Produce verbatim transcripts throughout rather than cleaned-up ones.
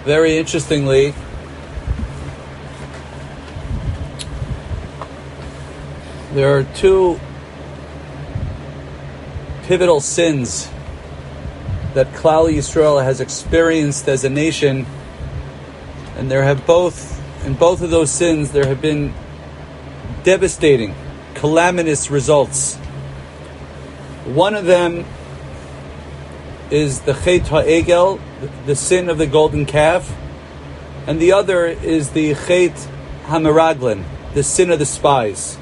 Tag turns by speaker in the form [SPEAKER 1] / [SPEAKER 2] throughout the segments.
[SPEAKER 1] Very interestingly, there are two pivotal sins that Klal Yisrael has experienced as a nation, and there have both, in both of those sins, there have been devastating, calamitous results. One of them is the Chet HaEgel, the sin of the golden calf, and the other is the Chet HaMeraglim, the sin of the spies.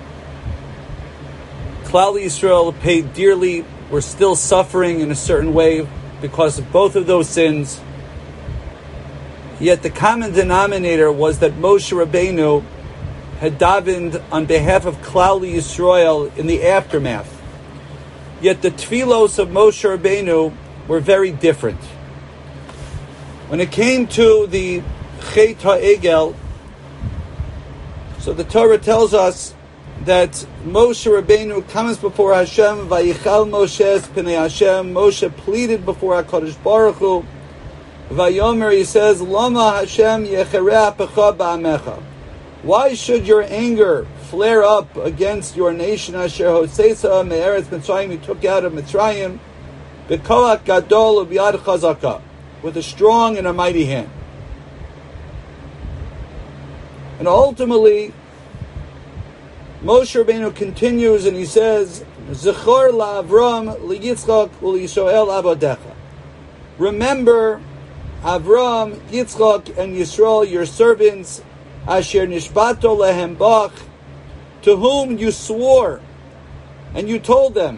[SPEAKER 1] Klal Yisrael paid dearly. We're still suffering in a certain way because of both of those sins. Yet the common denominator was that Moshe Rabbeinu had davened on behalf of Klal Yisrael in the aftermath. Yet the tefillos of Moshe Rabbeinu were very different. When it came to the Chet HaEgel, so the Torah tells us that Moshe Rabbeinu comes before Hashem, Vayichal Moshe Pnei Hashem. Moshe pleaded before HaKadosh Baruch Hu. Vayomer, he says, Lama Hashem Yechere Apecha Ba'amecha. Why should your anger flare up against your nation? Asher Hoseisa Me'eretz Mitzrayim, you took out of Mitzrayim, B'koach Gadol U'Biyad Chazaka, with a strong and a mighty hand. And ultimately, Moshe Rabbeinu continues and he says, Zechor la'Avram liYitzchak u'liYisrael avodecha. Remember Avram, Yitzchak, and Yisrael, your servants, Asher nishbato lehem bach, to whom you swore, and you told them,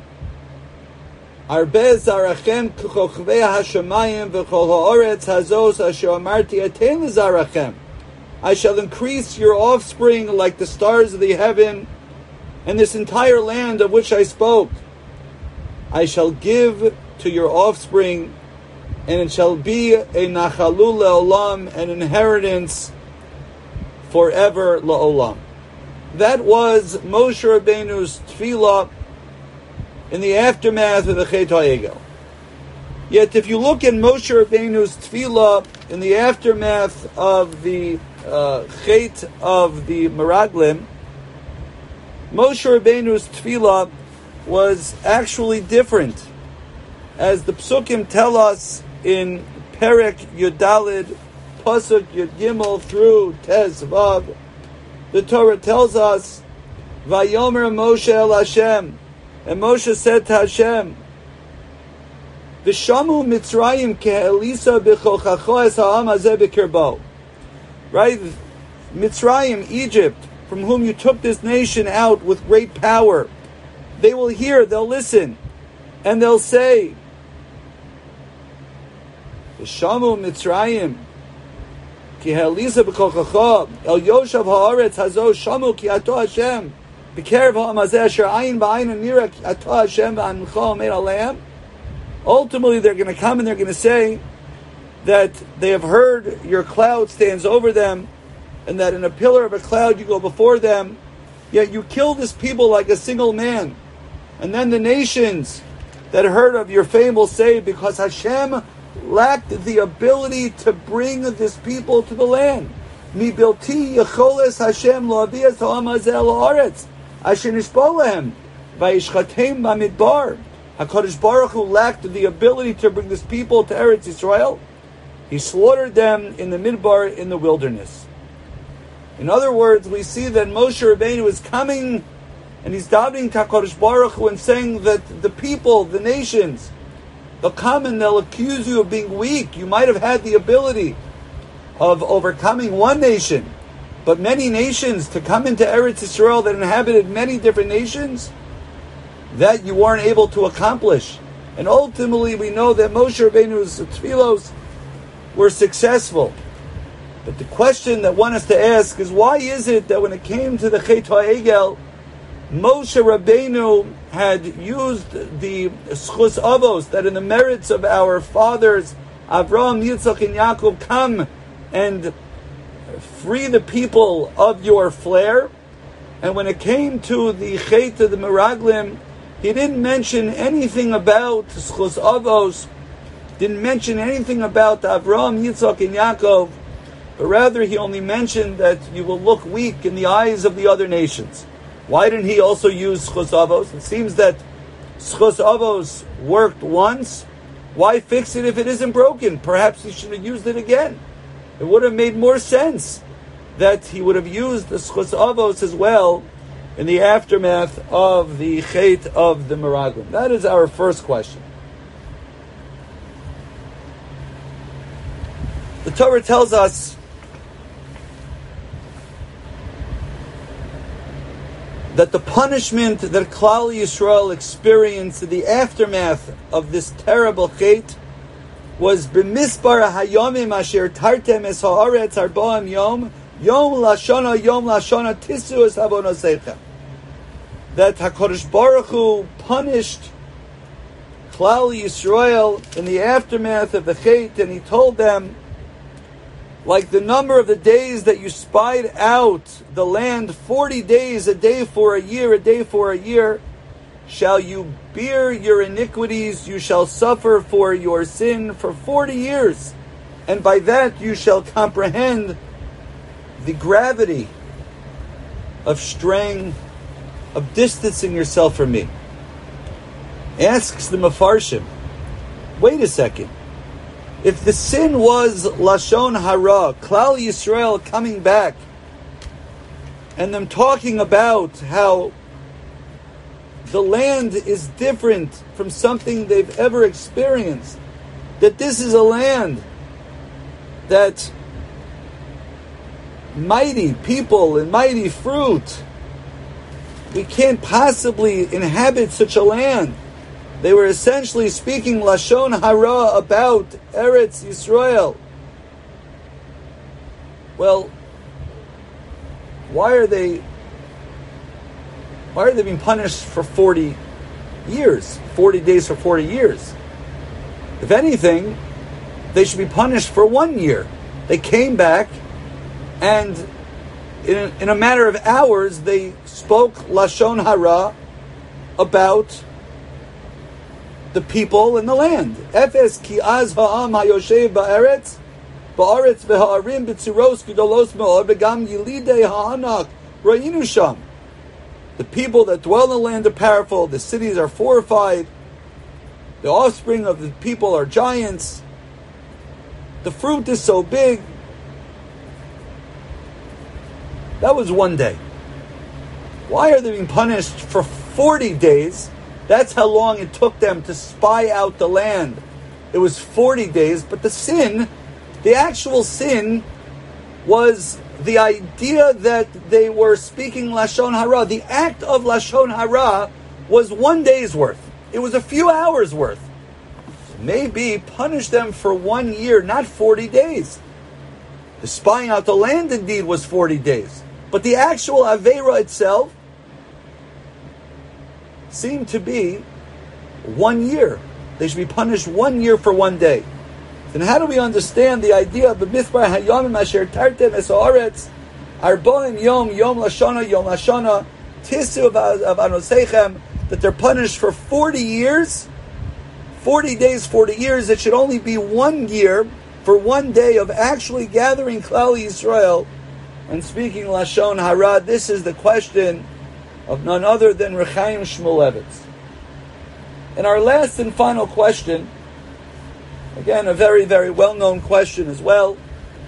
[SPEAKER 1] Arbe zarachem k'chochvei hashamayim v'chol ha'oretz hazos asher amarti aten l'zarachem. I shall increase your offspring like the stars of the heaven, and this entire land of which I spoke I shall give to your offspring, and it shall be a nachalul le'olam, an inheritance forever le'olam. That was Moshe Rabbeinu's tefillah in the aftermath of the Chet HaEgel. Yet if you look at Moshe Rabbeinu's tefillah in the aftermath of the uh, Chet of the Meraglim, Moshe Rabbeinu's tefillah was actually different. As the Psukim tell us in Perek Yudalid, Pasuk Yud Gimel through Tez Vav, the Torah tells us, Vayomer Moshe el Hashem, and Moshe said to Hashem, V'shamu Mitzrayim ke'elisa b'chochacho es ha'am hazeh b'kirbo. Right? Mitzrayim, Egypt, from whom you took this nation out with great power, they will hear, they'll listen, and they'll say, V'shamu Mitzrayim ke'elisa b'chochacho el yoshav ha'aretz hazo shamu ki ato Hashem b'kerev ha'am hazeh asher ayin ba'ayin nira ki ato Hashem v'ancha omer aleim. Ultimately, they're going to come and they're going to say that they have heard your cloud stands over them, and that in a pillar of a cloud you go before them, yet you kill this people like a single man. And then the nations that heard of your fame will say, because Hashem lacked the ability to bring this people to the land. Mi bilti yecholes Hashem lo avias ha'am hazeh la'aretz asher nishbo lehem vayishchatem b'midbar. HaKadosh Baruch Hu lacked the ability to bring this people to Eretz Yisrael. He slaughtered them in the Midbar, in the wilderness. In other words, we see that Moshe Rabbeinu is coming and he's davening to HaKadosh Baruch Hu and saying that the people, the nations, they'll come and they'll accuse you of being weak. You might have had the ability of overcoming one nation, but many nations to come into Eretz Yisrael that inhabited many different nations, that you weren't able to accomplish. And ultimately we know that Moshe Rabbeinu's tefillos were successful. But the question that one has to ask is, why is it that when it came to the Chet HaEgel, Moshe Rabbeinu had used the schus avos, that in the merits of our fathers, Avraham, Yitzchak, and Yaakov, come and free the people of your flare. And when it came to the Chet of the Meraglim, he didn't mention anything about schus avos didn't mention anything about Avraham, Yitzchak, and Yaakov, but rather he only mentioned that you will look weak in the eyes of the other nations. Why didn't he also use Schus Avos? It seems that Schus Avos worked once. Why fix it if it isn't broken? Perhaps he should have used it again. It would have made more sense that he would have used the Schus Avos as well in the aftermath of the Chet of the Meraglim. That is our first question. The Torah tells us that the punishment that Klal Yisrael experienced in the aftermath of this terrible Chet was b'misbar hayomim asher tartem es haaretz arba'im yom yom lashana yom lashana tisu es avonosechem. That HaKadosh Baruch Hu punished Klal Yisrael in the aftermath of the Chet, and he told them, like the number of the days that you spied out the land, forty days, a day for a year, a day for a year, shall you bear your iniquities, you shall suffer for your sin for forty years. And by that you shall comprehend the gravity of straying, of distancing yourself from me. Asks the Mefarshim, wait a second. If the sin was Lashon Hara, Klal Yisrael coming back, and them talking about how the land is different from something they've ever experienced, that this is a land that mighty people and mighty fruit, we can't possibly inhabit such a land. They were essentially speaking Lashon Hara about Eretz Yisrael. Well, why are they why are they being punished for forty years? forty days for forty years. If anything, they should be punished for one year. They came back, and in a, in a matter of hours, they spoke Lashon Hara about the people and the land. Efes ki az ha'am hayoshev ba'eretz ba'aretz v'ha'arim b'tziros gedolos me'od v'gam yilidei ha'anak ra'inu sham. The people that dwell in the land are powerful. The cities are fortified. The offspring of the people are giants. The fruit is so big. That was one day. Why are they being punished for forty days? That's how long it took them to spy out the land. It was forty days, but the sin, the actual sin, was the idea that they were speaking Lashon Hara. The act of Lashon Hara was one day's worth. It was a few hours worth. Maybe punish them for one year, not forty days. The spying out the land indeed was forty days. But the actual Aveira itself seemed to be one year. They should be punished one year for one day. Then how do we understand the idea of the Mithbar Hayomim Asher Tartem Es Haaretz Arba'im Yom Yom Lashana Yom Lashana Tisu of Anosechem, that they're punished for forty years, forty days, forty years? It should only be one year for one day of actually gathering Klal Yisrael and speaking Lashon Hara. This is the question of none other than Rechaim Shmulevitz. And our last and final question, again a very, very well-known question as well.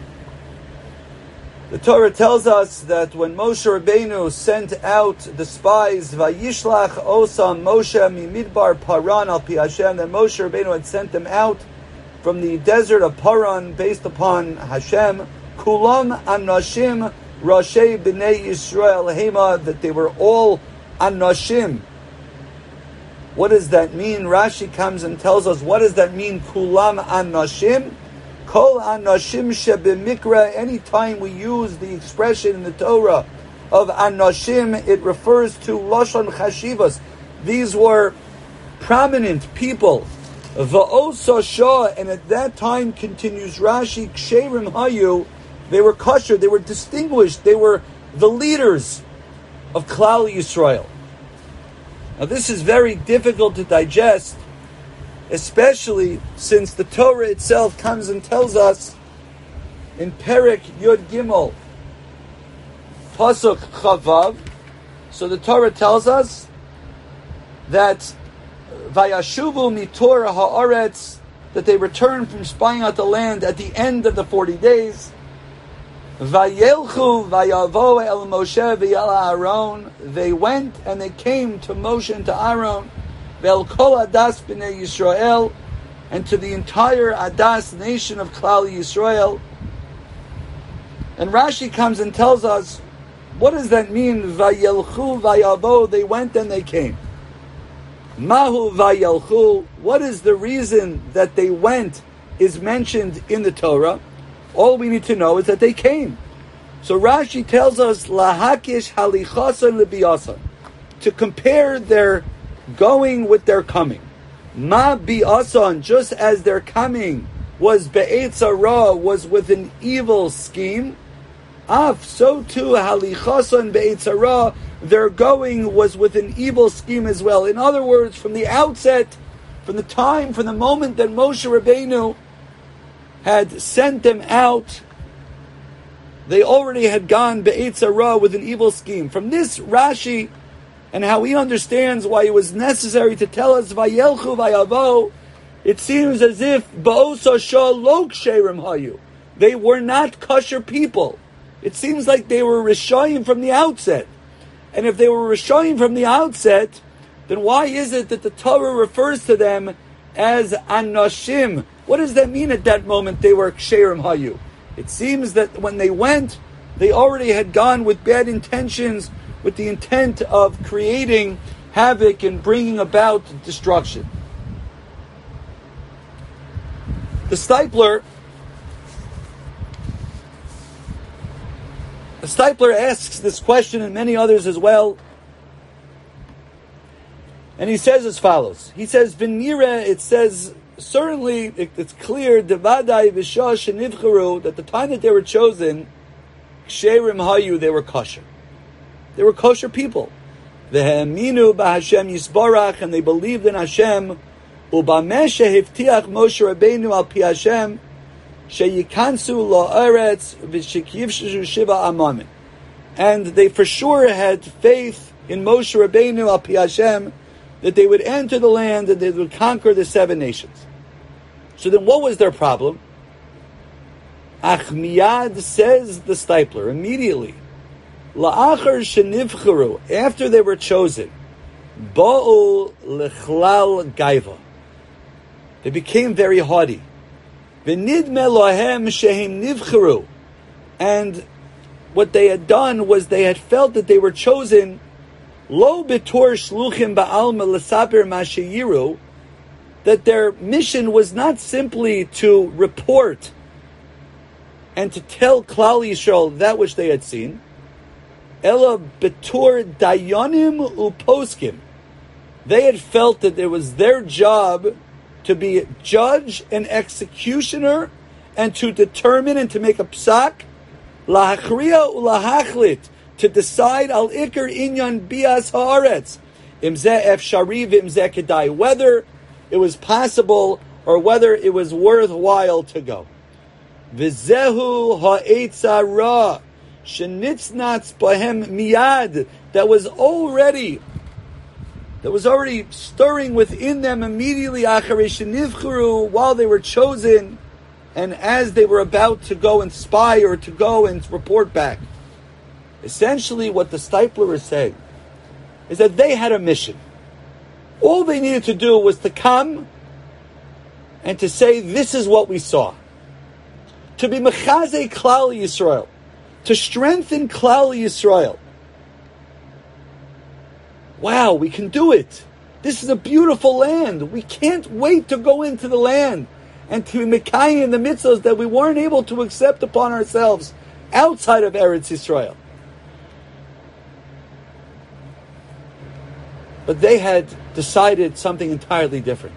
[SPEAKER 1] The Torah tells us that when Moshe Rabbeinu sent out the spies, Vayishlach Osam Moshe Mimidbar Paran al Pi Hashem, that Moshe Rabbeinu had sent them out from the desert of Paran based upon Hashem, Kulam Anashim Rashi B'nei Yisrael Hema, that they were all Anashim. What does that mean? Rashi comes and tells us, what does that mean, Kulam Anashim? Kol Anashim Shebimikra. Anytime we use the expression in the Torah of Anashim, it refers to Lashon Chashivas. These were prominent people. Va'osa Shah, and at that time, continues Rashi, Ksherim Hayu, they were kosher, they were distinguished, they were the leaders of Klal Yisrael. Now this is very difficult to digest, especially since the Torah itself comes and tells us in Perek Yud Gimel, Pasuk Chavav. So the Torah tells us that Vayashuvu mitor haaretz, that they returned from spying out the land at the end of the forty days. Vayelchu vayavo el Moshe v'yel Aaron. They went and they came to Moshe and to Aaron, ve'el kol adas b'nei Yisrael, and to the entire Adas nation of Klal Yisrael. And Rashi comes and tells us, what does that mean? Vayelchu vayavo. They went and they came. Mahu vayelchu. What is the reason that they went is mentioned in the Torah? All we need to know is that they came. So Rashi tells us lahakish halichasan lebiyasan, to compare their going with their coming. Ma biyasan, just as their coming was be'etz hara, was with an evil scheme. Af, so too halichasan be'etz hara, their going was with an evil scheme as well. In other words, from the outset, from the time, from the moment that Moshe Rabbeinu had sent them out, they already had gone be'etz hara with an evil scheme. From this Rashi, and how he understands why it was necessary to tell us vayelchu vayavo, it seems as if ba'osa shah lo ksherim hayu, they were not kosher people. It seems like they were rishayim from the outset. And if they were rishayim from the outset, then why is it that the Torah refers to them as anashim? What does that mean at that moment they were ksherim hayu? It seems that when they went, they already had gone with bad intentions, with the intent of creating havoc and bringing about destruction. The Steipler, the Steipler asks this question and many others as well. And he says as follows. He says, V'nira, it says, certainly it, it's clear, Devadai v'shah shenivcharu, that the time that they were chosen, ksherim hayu, they were kosher. They were kosher people. V'heminu b'Hashem yisbarach, and they believed in Hashem. U'bameh shehivtiach Moshe Rabbeinu al pi Hashem, sheyikansu la'aretz v'shekivshu shiva amamin. And they for sure had faith in Moshe Rabbeinu al pi Hashem, that they would enter the land and they would conquer the seven nations. So then what was their problem? Ach miyad, says the Steipler, immediately, la'achar shenivcharu, after they were chosen, ba'u lechlal gaiva, they became very haughty. V'nidme lohem shehem nivcharu, and what they had done was they had felt that they were chosen lo betor shluchim ba'alma l'saper mashayiru, that their mission was not simply to report and to tell Klal Yisrael that which they had seen, ela betor dayanim uposkim. They had felt that it was their job to be judge and executioner and to determine and to make a psak, lahachriya ulahachlit, to decide al ikar inyan bias haaretz, imzeh efshari v'imzeh kedai, whether it was possible or whether it was worthwhile to go. V'zehu ha'etzara shenitznatz bahem miyad, that was already that was already stirring within them immediately acharei shenivcharu, while they were chosen and as they were about to go and spy or to go and report back. Essentially what the Steipler is saying is that they had a mission. All they needed to do was to come and to say, this is what we saw. To be mechazei Klal Yisrael, to strengthen Klal Yisrael. Wow, we can do it. This is a beautiful land. We can't wait to go into the land and to be mekayim in the mitzvahs that we weren't able to accept upon ourselves outside of Eretz Yisrael. But they had decided something entirely different.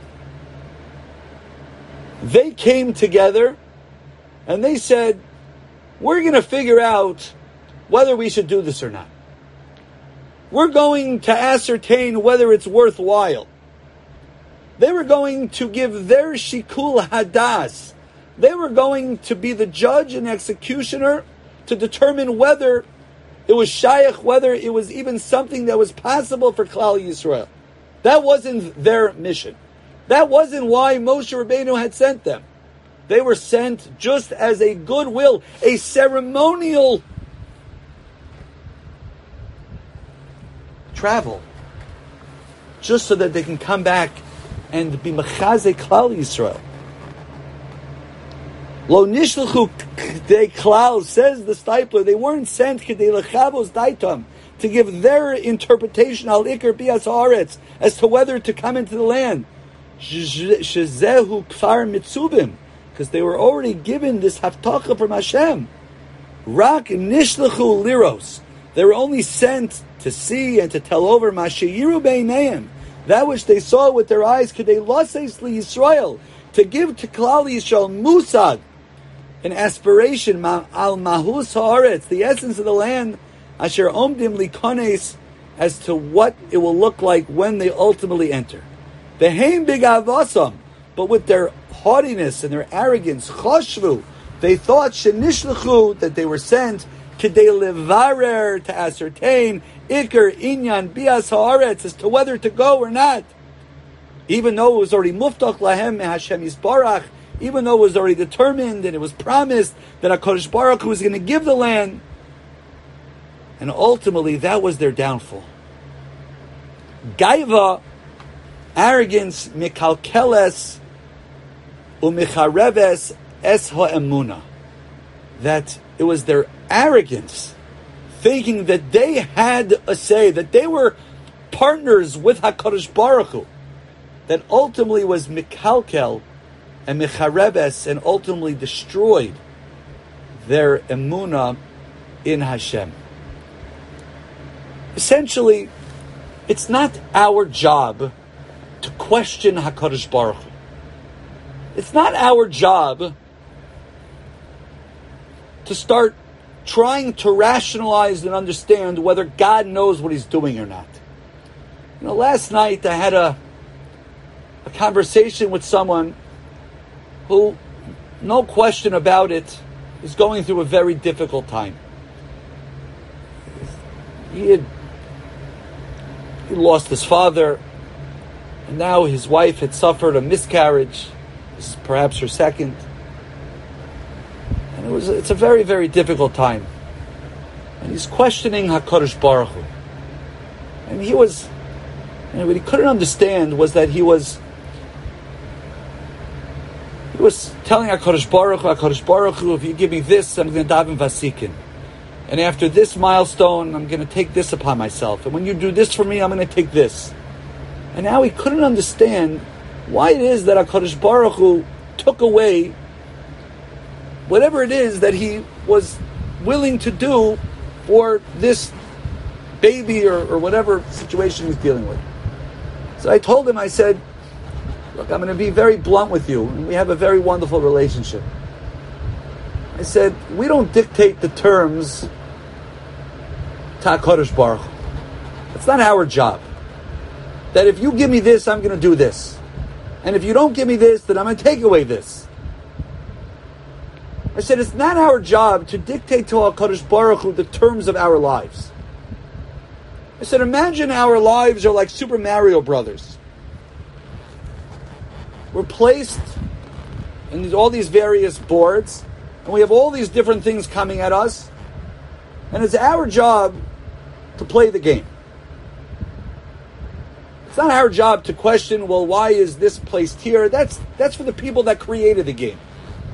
[SPEAKER 1] They came together and they said, we're going to figure out whether we should do this or not. We're going to ascertain whether it's worthwhile. They were going to give their shikul hadas. They were going to be the judge and executioner to determine whether it was shaykh, whether it was even something that was possible for Klal Yisrael. That wasn't their mission. That wasn't why Moshe Rabbeinu had sent them. They were sent just as a goodwill, a ceremonial travel, just so that they can come back and be mechaze Klal Yisrael. Lo nishluchu k'dei klal, says the Stipler, they weren't sent k'dei lechavos daitam, to give their interpretation al ikar bias haaretz, as to whether to come into the land. Shezehu kfar mitzubim, because they were already given this haftacha from Hashem. Rak nishluchu liros, they were only sent to see and to tell over mashayiru beineim, that which they saw with their eyes, k'dei laseis li Yisrael, to give to Klal Yisrael musad, an aspiration, al mahus haaretz, the essence of the land, asher omdim likones, as to what it will look like when they ultimately enter. Beheim big avasam, but with their haughtiness and their arrogance, choshvu, they thought shenishlechu, that they were sent k'dei levarer, to ascertain ikar inyan bias haaretz, as to whether to go or not. Even though it was already muftach lahem me Hashem Yisbarach, even though it was already determined and it was promised that HaKadosh Baruch Hu was going to give the land, and ultimately that was their downfall. Gaiva, arrogance, mikalkeles, umichareves es ha'emuna, that it was their arrogance, thinking that they had a say, that they were partners with HaKadosh Baruch Hu, that ultimately was mikalkel and mecharebes, and ultimately destroyed their emunah in Hashem. Essentially, it's not our job to question HaKadosh Baruch Hu. It's not our job to start trying to rationalize and understand whether God knows what He's doing or not. You know, last night I had a a conversation with someone who, no question about it, is going through a very difficult time. He had he lost his father, and now his wife had suffered a miscarriage. This is perhaps her second. And it was it's a very, very difficult time. And he's questioning HaKadosh Baruch Hu. And he was, and what he couldn't understand was that he was He was telling HaKadosh Baruch Hu, HaKadosh Baruch Hu, if you give me this, I'm going to daven vasikin. And after this milestone, I'm going to take this upon myself. And when you do this for me, I'm going to take this. And now he couldn't understand why it is that HaKadosh Baruch Hu took away whatever it is that he was willing to do for this baby or, or whatever situation he's dealing with. So I told him, I said, look, I'm going to be very blunt with you, and we have a very wonderful relationship. I said, we don't dictate the terms to HaKadosh Baruch Hu. It's not our job. That if you give me this, I'm going to do this. And if you don't give me this, then I'm going to take away this. I said, it's not our job to dictate to HaKadosh Baruch Hu the terms of our lives. I said, imagine our lives are like Super Mario Brothers. We're placed in all these various boards, and we have all these different things coming at us, and it's our job to play the game. It's not our job to question, well, why is this placed here? That's that's for the people that created the game.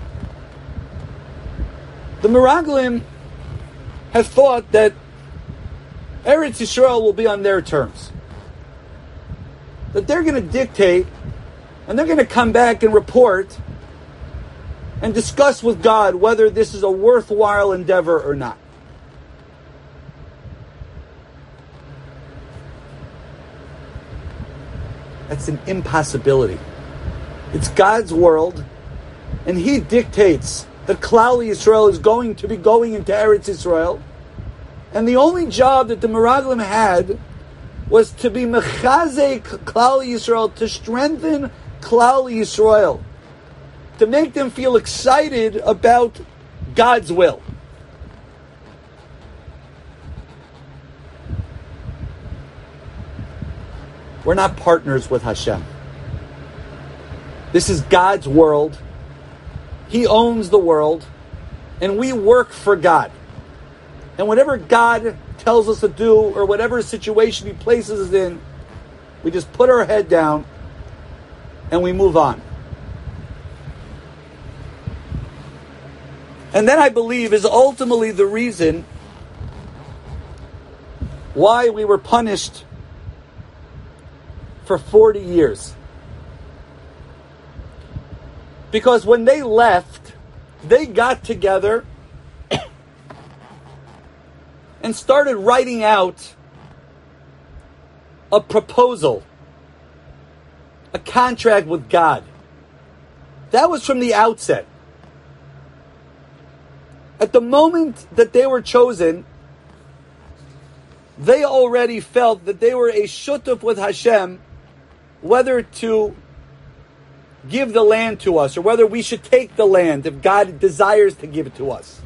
[SPEAKER 1] The Meraglim have thought that Eretz Yisrael will be on their terms. That they're going to dictate, and they're going to come back and report and discuss with God whether this is a worthwhile endeavor or not. That's an impossibility. It's God's world, and He dictates that Klal Yisrael is going to be going into Eretz Yisrael, and the only job that the Meraglim had was to be mechazek Klal Yisrael, to strengthen Klal Yisrael, to make them feel excited about God's will. We're not partners with Hashem. This is God's world. He owns the world, and we work for God. And whatever God tells us to do, or whatever situation He places us in, we just put our head down and we move on. And that, I believe, is ultimately the reason why we were punished for forty years. Because when they left, they got together and started writing out a proposal, a contract with God. That was from the outset. At the moment that they were chosen, they already felt that they were a shutuf with Hashem, whether to give the land to us or whether we should take the land if God desires to give it to us.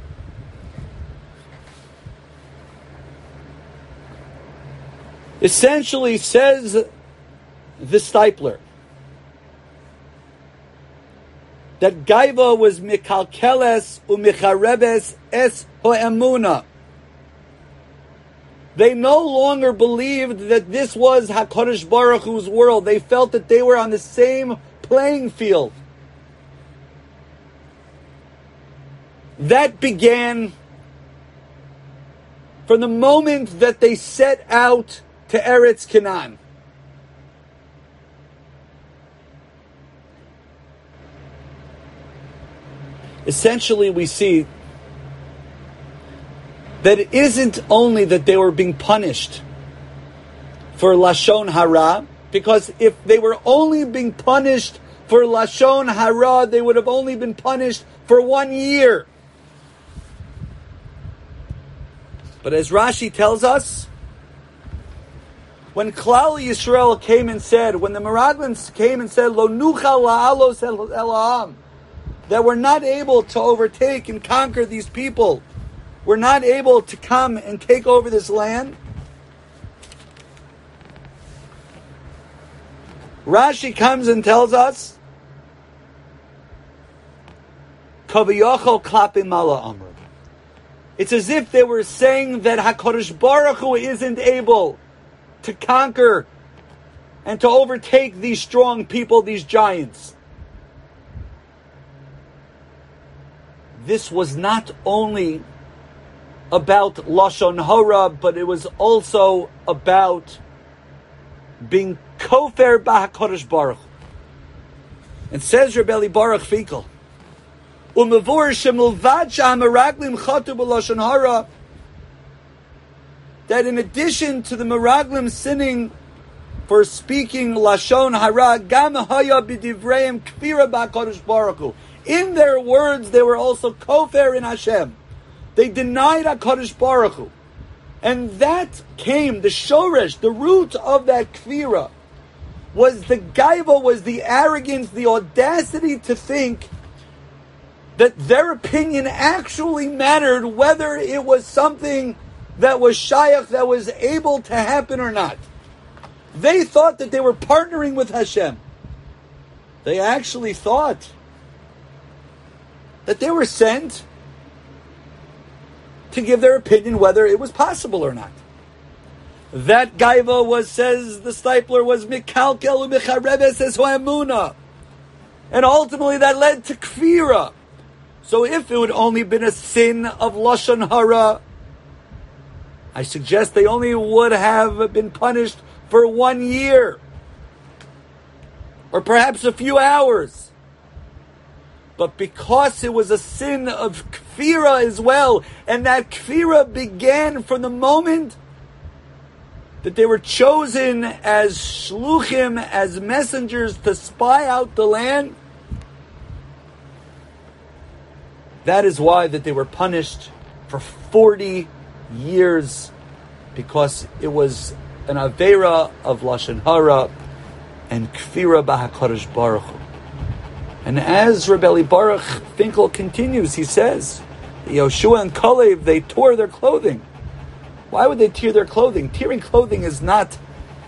[SPEAKER 1] Essentially, says the Stipler, that Gaiva was mikalkeles umicharebes es ho'emuna. They no longer believed that this was HaKadosh Baruch Hu's world. They felt that they were on the same playing field. That began from the moment that they set out to Eretz Canaan. Essentially, we see that it isn't only that they were being punished for Lashon Hara, because if they were only being punished for Lashon Hara, they would have only been punished for one year. But as Rashi tells us, when Klal Yisrael came and said, when the Meraglim came and said, Lo nuchal la'alos el ha'am, that we're not able to overtake and conquer these people, we're not able to come and take over this land. Rashi comes and tells us, Kaviyachol klapim mala amr. It's as if they were saying that HaKadosh Baruch Hu isn't able to conquer and to overtake these strong people, these giants. This was not only about Lashon Hara, but it was also about being kofer b'HaKadosh Baruch Hu. And says Rebbe Baruch Finkel, Umavur shemilvad sha'ameraglim chatu b'Lashon Hara, that in addition to the Meraglim sinning for speaking Lashon Hara, gam haya b'divreim kfira b'HaKadosh Baruch Hu. In their words, they were also kofer in Hashem. They denied HaKadosh Baruch Hu. And that came, the shoresh, the root of that kfira, was the gaiva, was the arrogance, the audacity to think that their opinion actually mattered, whether it was something that was shayach, that was able to happen or not. They thought that they were partnering with Hashem. They actually thought that they were sent to give their opinion whether it was possible or not. That gaiva was, says the Stipler, was mikalkel u'micharebes es ho'emuna. And ultimately that led to kfira. So if it would only been a sin of Lashon Hara, I suggest they only would have been punished for one year. Or perhaps a few hours. But because it was a sin of kfira as well, and that kfira began from the moment that they were chosen as shluchim, as messengers to spy out the land, that is why that they were punished for forty years, because it was an avera of Lashon Hara, and kfira b'HaKadosh Baruch Hu. And as Rebbe Baruch Finkel continues, he says, Yoshua and Kalev, they tore their clothing. Why would they tear their clothing? Tearing clothing is not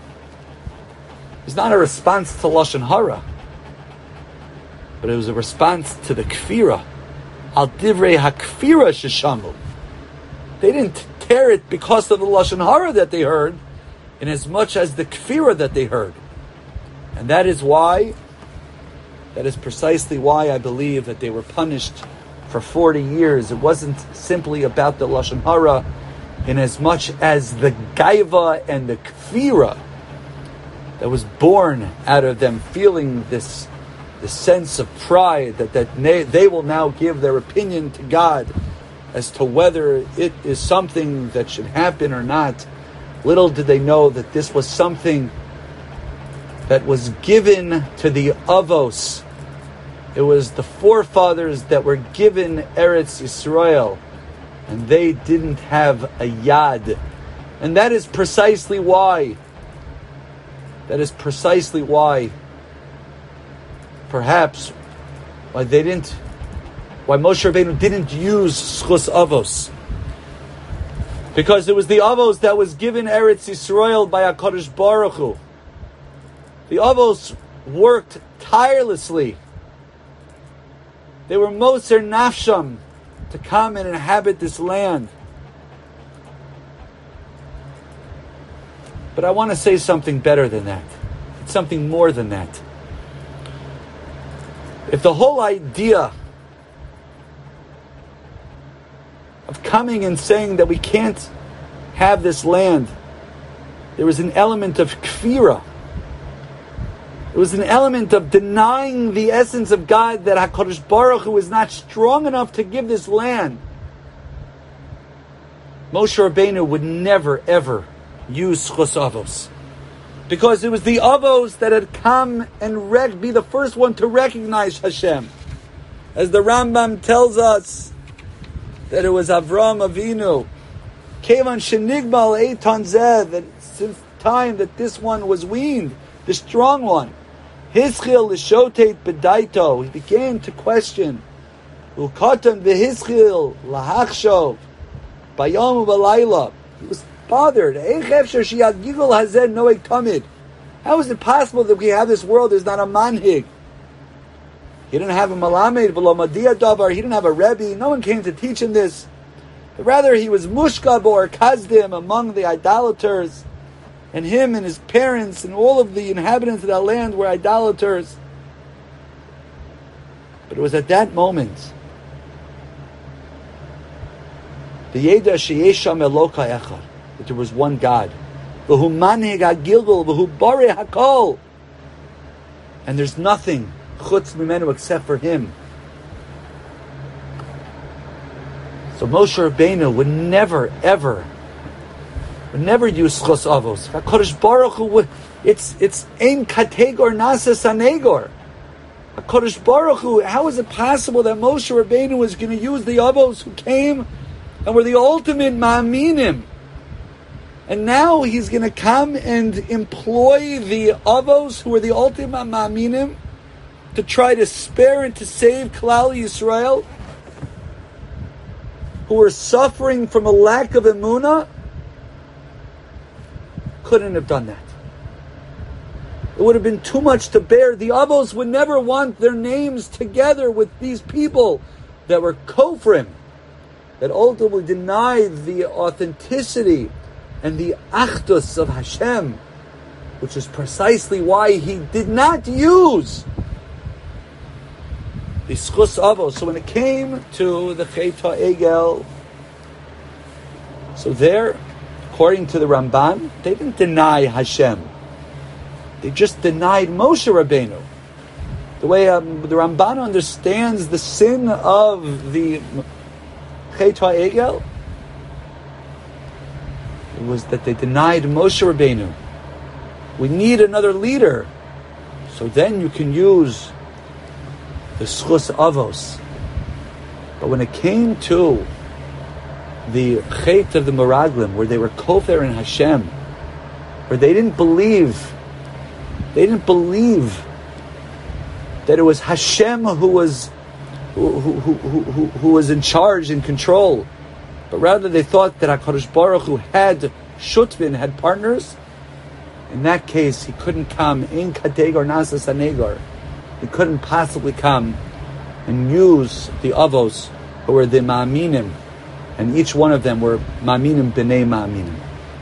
[SPEAKER 1] is not a response to Lashon Hara, but it was a response to the kfira. Al divrei hakfira sheshamu. They didn't tear it because of the Lashon Hara that they heard, in as much as the kfira that they heard. And that is why, that is precisely why I believe that they were punished for forty years. It wasn't simply about the Lashon Hara, in as much as the gaiva and the kfira that was born out of them feeling this, this sense of pride that, that they, they will now give their opinion to God as to whether it is something that should happen or not. Little did they know that this was something that was given to the Avos. It was the forefathers that were given Eretz Yisrael, and they didn't have a yad. And that is precisely why, that is precisely why, perhaps, why they didn't, why Moshe Rabbeinu didn't use Schus Avos. Because it was the Avos that was given Eretz Yisrael by HaKadosh Baruch Hu. The Avos worked tirelessly. They were Moser Nafsham to come and inhabit this land. But I want to say something better than that. It's something more than that. If the whole idea of coming and saying that we can't have this land, there was an element of kfira. It was an element of denying the essence of God, that HaKadosh Baruch Hu is not strong enough to give this land. Moshe Rabbeinu would never, ever use Schus Avos. Because it was the Avos that had come and rec- be the first one to recognize Hashem. As the Rambam tells us, that it was Avram Avinu. Kevan Shenigmal Eitan Zeh, that since time that this one was weaned, the strong one, Hischil Lishotet Bedaito, he began to question. Ukatan v'Hischil Lahachshov Bayom U'Balayla. He was bothered. How is it possible that we have this world? There's not a manhig. He didn't have a malamed, v'lo madia davar. He didn't have a rebbe. No one came to teach him this. But rather, he was mushkab or kazdim among the idolaters, and him and his parents and all of the inhabitants of that land were idolaters. But it was at that moment, the yeda sheyesham Elokai echad, that there was one God, v'hu manhig hagilgul, v'hu borei hakol, and there's nothing chutz mimenu except for him. So Moshe Rabbeinu would never, ever, would never use Schus Avos. HaKadosh Baruch Hu would, it's it's ein kategor nasa sanegor. HaKadosh Baruch Hu, how is it possible that Moshe Rabbeinu was going to use the Avos who came and were the ultimate ma'aminim? And now he's going to come and employ the Avos who were the ultimate ma'aminim to try to spare and to save Klal Yisrael, who were suffering from a lack of emunah. Couldn't have done that. It would have been too much to bear. The Avos would never want their names together with these people that were kofrim, that ultimately denied the authenticity and the achdus of Hashem, which is precisely why he did not use the Schus Avos. So when it came to the Chet HaEgel, so there, according to the Ramban, they didn't deny Hashem. They just denied Moshe Rabbeinu. The way um, the Ramban understands the sin of the Chet HaEgel, it was that they denied Moshe Rabbeinu. We need another leader. So then you can use the Schus Avos. But when it came to the Chet of the Meraglim, where they were Kofer and Hashem, where they didn't believe They didn't believe that it was Hashem who was who, who, who, who, who was in charge and control, but rather they thought that HaKadosh Baruch Hu had Shutvin, had partners. In that case, he couldn't come in Kadegar Nasas Anegar. He couldn't possibly come and use the Avos who were the Ma'aminim, and each one of them were Ma'aminim B'nei Ma'aminim.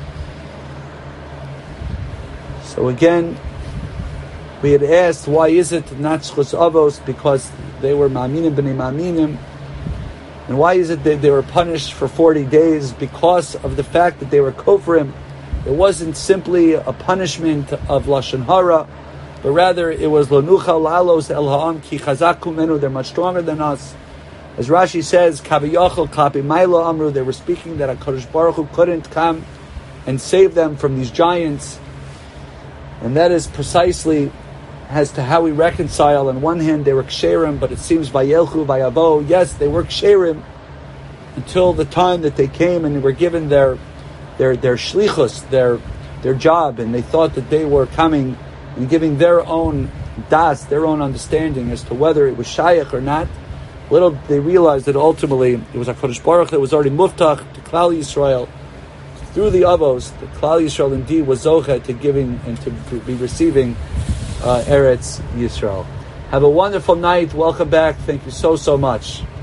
[SPEAKER 1] So again, we had asked, why is it not Shchus Avos? Because they were Ma'aminim B'nei Ma'aminim. And why is it that they were punished for forty days? Because of the fact that they were Kofrim. It wasn't simply a punishment of Lashon Hara, but rather it was Lo Nuchal Lalos El Ha'am Ki Chazaku Menu. They're much stronger than us. As Rashi says, Kaviyachal Kapi Mailo Amru, they were speaking that HaKadosh Baruch Hu couldn't come and save them from these giants. And that is precisely as to how we reconcile. On one hand, they were ksherim, but it seems vayelchu, vayavo. Yes, they were ksherim until the time that they came and they were given their their their shlichus, their their job, and they thought that they were coming and giving their own das, their own understanding as to whether it was shayach or not. Little did they realized that ultimately it was HaKadosh Baruch that was already muftach to Klal Yisrael through the avos. The Klal Yisrael indeed was zocheh to giving and to be receiving Uh, Eretz Yisrael. Have a wonderful night. Welcome back. Thank you so, so much.